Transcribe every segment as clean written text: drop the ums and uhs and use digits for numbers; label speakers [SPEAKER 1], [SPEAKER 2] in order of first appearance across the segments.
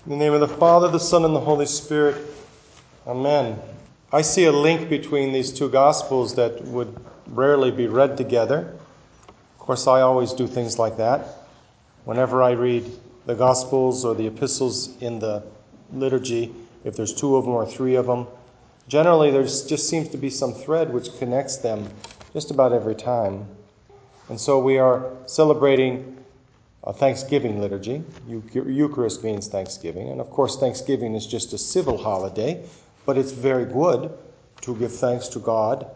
[SPEAKER 1] In the name of the Father, the Son, and the Holy Spirit. Amen. I see a link between these two Gospels that would rarely be read together. Of course, I always do things like that. Whenever I read the Gospels or the epistles in the liturgy, if there's two of them or three of them, generally there just seems to be some thread which connects them just about every time. And so we are celebrating a Thanksgiving liturgy. Eucharist means Thanksgiving. And of course, Thanksgiving is just a civil holiday, but it's very good to give thanks to God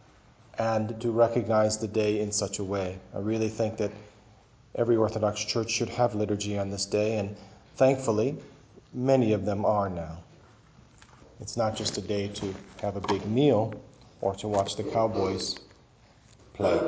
[SPEAKER 1] and to recognize the day in such a way. I really think that every Orthodox church should have liturgy on this day, and thankfully, many of them are now. It's not just a day to have a big meal or to watch the Cowboys play.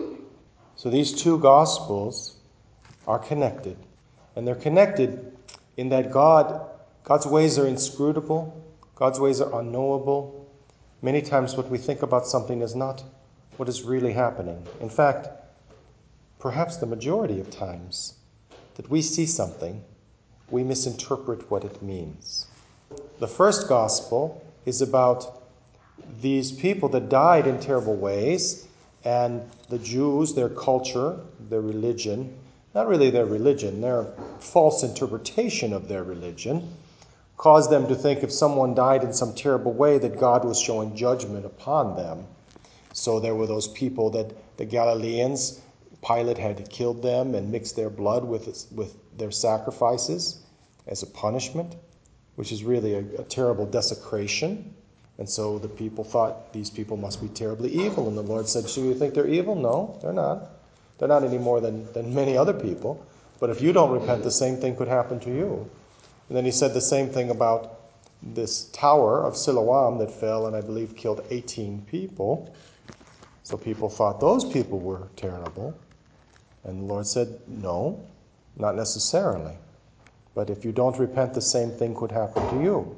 [SPEAKER 1] So these two Gospels are connected. And they're connected in that God's ways are inscrutable. God's ways are unknowable. Many times what we think about something is not what is really happening. In fact, perhaps the majority of times that we see something, we misinterpret what it means. The first gospel is about these people that died in terrible ways, and the Jews, their culture, their religion, not really their religion, their false interpretation of their religion, caused them to think if someone died in some terrible way that God was showing judgment upon them. So there were those people that the Galileans, Pilate had killed them and mixed their blood with their sacrifices as a punishment, which is really a terrible desecration. And so the people thought these people must be terribly evil. And the Lord said, "Do you think they're evil? No, they're not. They're not any more than many other people. But if you don't repent, the same thing could happen to you." And then he said the same thing about this tower of Siloam that fell and I believe killed 18 people. So people thought those people were terrible. And the Lord said, no, not necessarily. But if you don't repent, the same thing could happen to you.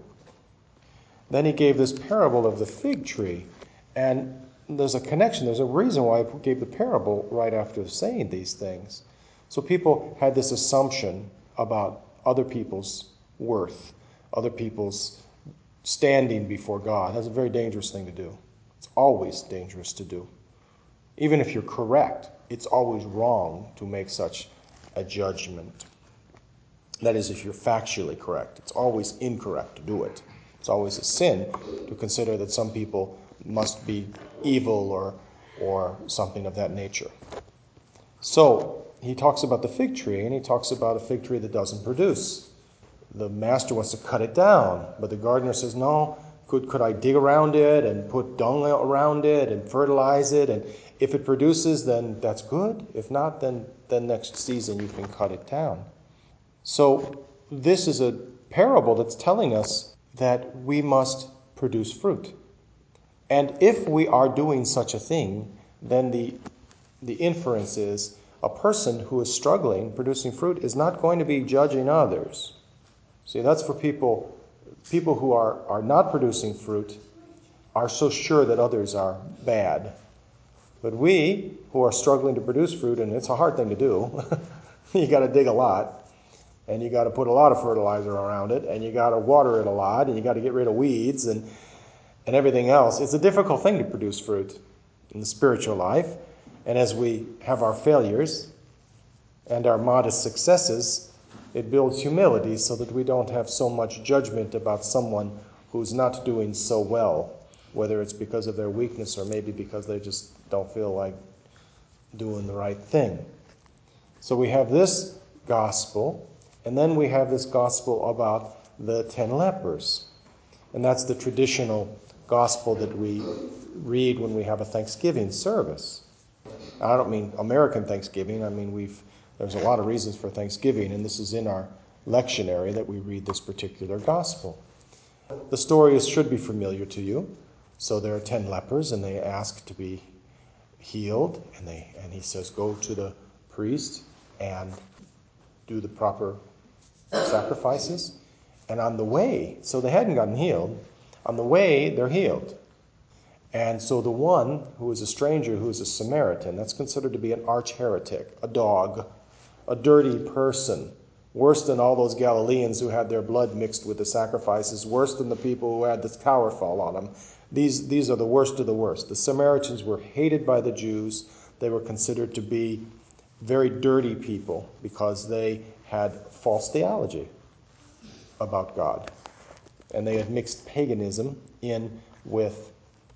[SPEAKER 1] Then he gave this parable of the fig tree. And there's a connection. There's a reason why he gave the parable right after saying these things. So people had this assumption about other people's worth, other people's standing before God. That's a very dangerous thing to do. It's always dangerous to do. Even if you're correct, it's always wrong to make such a judgment. That is, if you're factually correct. It's always incorrect to do it. It's always a sin to consider that some people must be evil or something of that nature. So he talks about the fig tree, and he talks about a fig tree that doesn't produce. The master wants to cut it down, but the gardener says, no, could I dig around it and put dung around it and fertilize it? And if it produces, then that's good. If not, then next season you can cut it down. So this is a parable that's telling us that we must produce fruit. And if we are doing such a thing, then the inference is a person who is struggling, producing fruit, is not going to be judging others. See, that's for people who are not producing fruit are so sure that others are bad. But we who are struggling to produce fruit, and it's a hard thing to do, you got to dig a lot, and you got to put a lot of fertilizer around it, and you got to water it a lot, and you got to get rid of weeds and everything else. It's a difficult thing to produce fruit in the spiritual life. And as we have our failures and our modest successes, it builds humility so that we don't have so much judgment about someone who's not doing so well, whether it's because of their weakness or maybe because they just don't feel like doing the right thing. So we have this gospel, and then we have this gospel about the 10 lepers. And that's the traditional gospel that we read when we have a Thanksgiving service. I don't mean American Thanksgiving. I mean, there's a lot of reasons for Thanksgiving, and this is in our lectionary that we read this particular gospel. The story should be familiar to you. So there are 10 lepers, and they ask to be healed, and he says, go to the priest and do the proper sacrifices. And on the way, so they hadn't gotten healed, on the way they're healed. And so the one who is a stranger, who is a Samaritan, that's considered to be an arch heretic, a dog, a dirty person, worse than all those Galileans who had their blood mixed with the sacrifices, worse than the people who had this tower fall on them. These are the worst of the worst. The Samaritans were hated by the Jews. They were considered to be very dirty people because they had false theology about God. And they had mixed paganism in with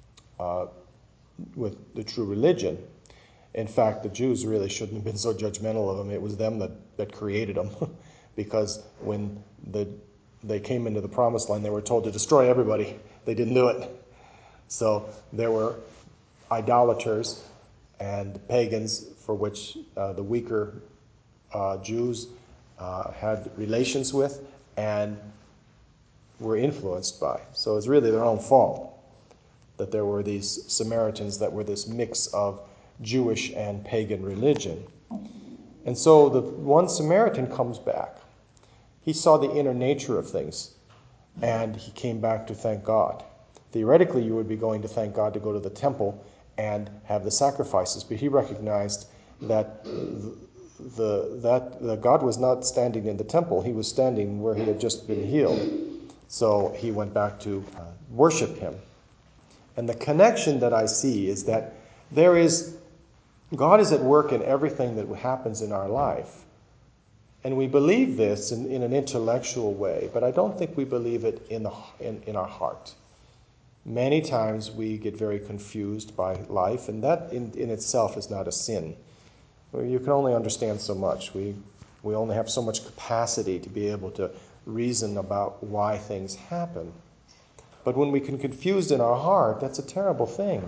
[SPEAKER 1] the true religion. In fact, the Jews really shouldn't have been so judgmental of them. It was them that created them. Because when they came into the promised land, they were told to destroy everybody. They didn't do it. So there were idolaters and pagans for which the weaker Jews had relations with and were influenced by. So it's really their own fault that there were these Samaritans that were this mix of Jewish and pagan religion. And so the one Samaritan comes back. He saw the inner nature of things, and he came back to thank God. Theoretically, you would be going to thank God to go to the temple and have the sacrifices, but he recognized that God was not standing in the temple. He was standing where he had just been healed. So he went back to worship him. And the connection that I see is that God is at work in everything that happens in our life. And we believe this in an intellectual way, but I don't think we believe it in our heart. Many times we get very confused by life, and that in itself is not a sin. You can only understand so much. We only have so much capacity to be able to reason about why things happen. But when we get confused in our heart, that's a terrible thing.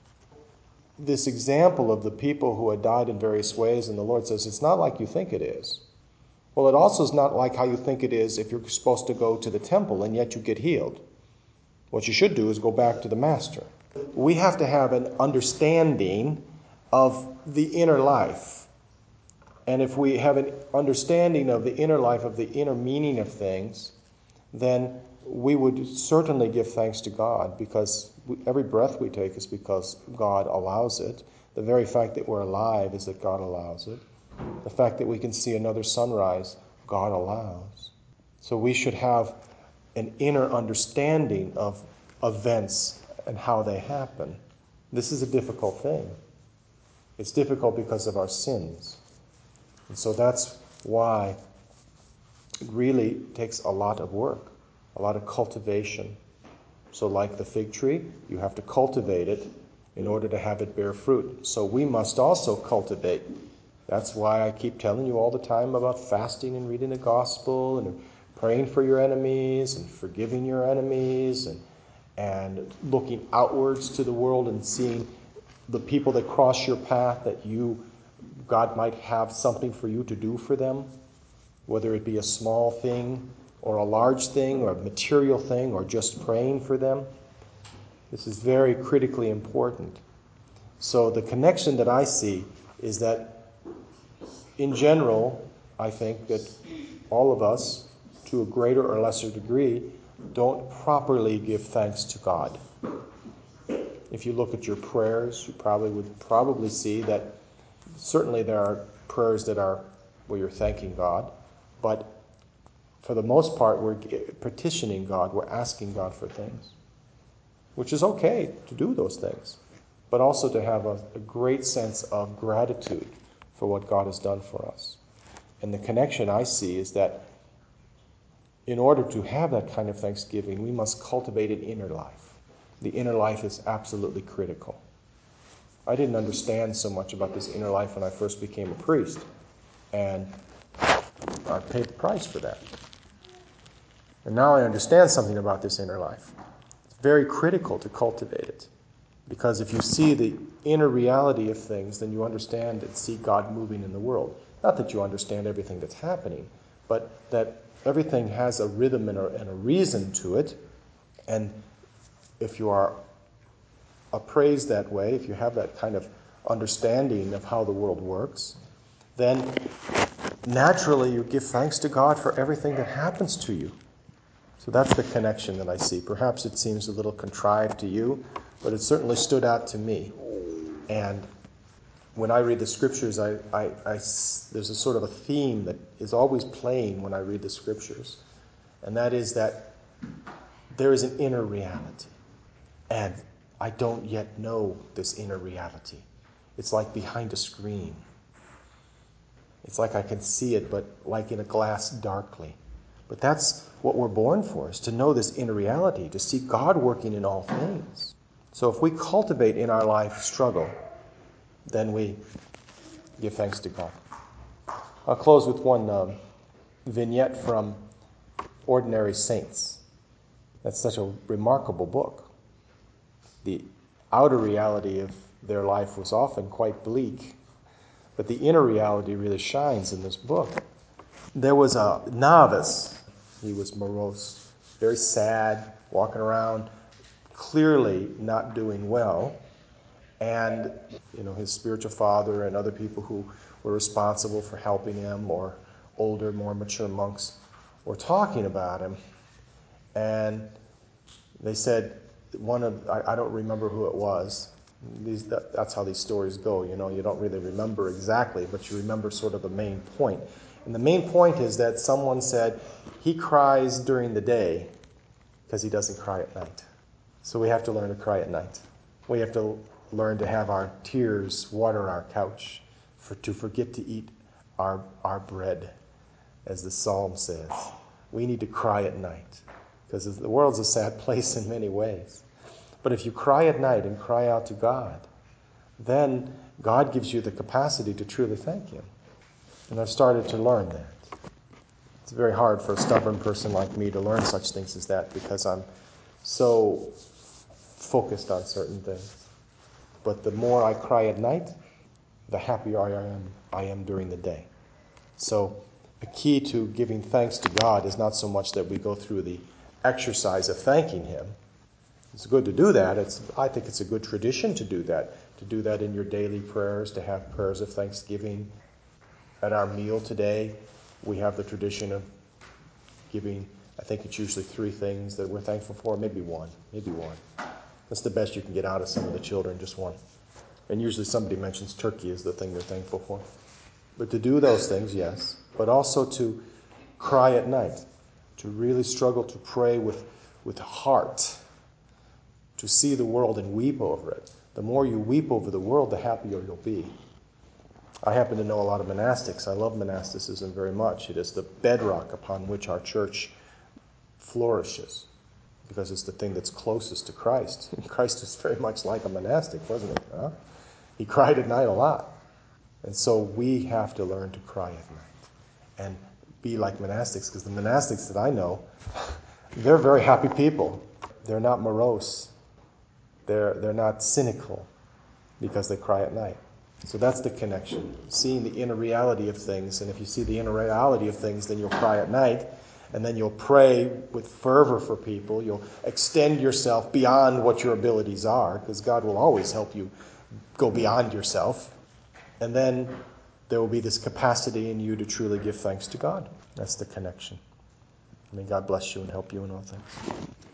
[SPEAKER 1] This example of the people who had died in various ways, and the Lord says, it's not like you think it is. Well, it also is not like how you think it is if you're supposed to go to the temple and yet you get healed. What you should do is go back to the Master. We have to have an understanding of the inner life. And if we have an understanding of the inner life, of the inner meaning of things, then we would certainly give thanks to God, because every breath we take is because God allows it. The very fact that we're alive is that God allows it. The fact that we can see another sunrise, God allows. So we should have an inner understanding of events and how they happen. This is a difficult thing. It's difficult because of our sins. And so that's why it really takes a lot of work, a lot of cultivation. So like the fig tree, you have to cultivate it in order to have it bear fruit. So we must also cultivate. That's why I keep telling you all the time about fasting and reading the gospel and praying for your enemies and forgiving your enemies and looking outwards to the world and seeing the people that cross your path that God might have something for you to do for them, whether it be a small thing or a large thing or a material thing or just praying for them. This is very critically important. So the connection that I see is that in general, I think that all of us, to a greater or lesser degree, don't properly give thanks to God. If you look at your prayers, you would see that certainly there are prayers that are where you're thanking God, but for the most part, we're petitioning God, we're asking God for things, which is okay to do those things, but also to have a great sense of gratitude for what God has done for us. And the connection I see is that in order to have that kind of thanksgiving, we must cultivate an inner life. The inner life is absolutely critical. I didn't understand so much about this inner life when I first became a priest, and I paid the price for that. And now I understand something about this inner life. It's very critical to cultivate it, because if you see the inner reality of things, then you understand and see God moving in the world. Not that you understand everything that's happening, but that everything has a rhythm and a reason to it. And if you are appraised that way, if you have that kind of understanding of how the world works, then naturally you give thanks to God for everything that happens to you. So that's the connection that I see. Perhaps it seems a little contrived to you, but it certainly stood out to me. And When I read the scriptures, there's a sort of a theme that is always playing when I read the scriptures, and that is that there is an inner reality, and I don't yet know this inner reality. It's like behind a screen. It's like I can see it, but like in a glass darkly. But that's what we're born for, is to know this inner reality, to see God working in all things. So if we cultivate in our life struggle, then we give thanks to God. I'll close with one vignette from Ordinary Saints. That's such a remarkable book. The outer reality of their life was often quite bleak, but the inner reality really shines in this book. There was a novice. He was morose, very sad, walking around, clearly not doing well. And, his spiritual father and other people who were responsible for helping him, or older, more mature monks, were talking about him. And they said, I don't remember who it was. That's how these stories go. You don't really remember exactly, but you remember sort of the main point. And the main point is that someone said, he cries during the day because he doesn't cry at night. So we have to learn to cry at night. We have to learn to have our tears water our couch, to forget to eat our bread, as the psalm says. We need to cry at night, because the world's a sad place in many ways. But if you cry at night and cry out to God, then God gives you the capacity to truly thank Him. And I've started to learn that. It's very hard for a stubborn person like me to learn such things as that, because I'm so focused on certain things. But the more I cry at night, the happier I am during the day. So the key to giving thanks to God is not so much that we go through the exercise of thanking Him. It's good to do that. I think it's a good tradition to do that in your daily prayers, to have prayers of thanksgiving. At our meal today, we have the tradition of giving, I think it's usually 3 things that we're thankful for, maybe one. That's the best you can get out of some of the children, just one. And usually somebody mentions turkey as the thing they're thankful for. But to do those things, yes. But also to cry at night, to really struggle to pray with heart, to see the world and weep over it. The more you weep over the world, the happier you'll be. I happen to know a lot of monastics. I love monasticism very much. It is the bedrock upon which our church flourishes, because it's the thing that's closest to Christ. Christ was very much like a monastic, wasn't he? Huh? He cried at night a lot. And so we have to learn to cry at night and be like monastics, because the monastics that I know, they're very happy people. They're not morose. They're not cynical because they cry at night. So that's the connection, seeing the inner reality of things. And if you see the inner reality of things, then you'll cry at night, and then you'll pray with fervor for people. You'll extend yourself beyond what your abilities are, because God will always help you go beyond yourself. And then there will be this capacity in you to truly give thanks to God. That's the connection. May God bless you and help you in all things.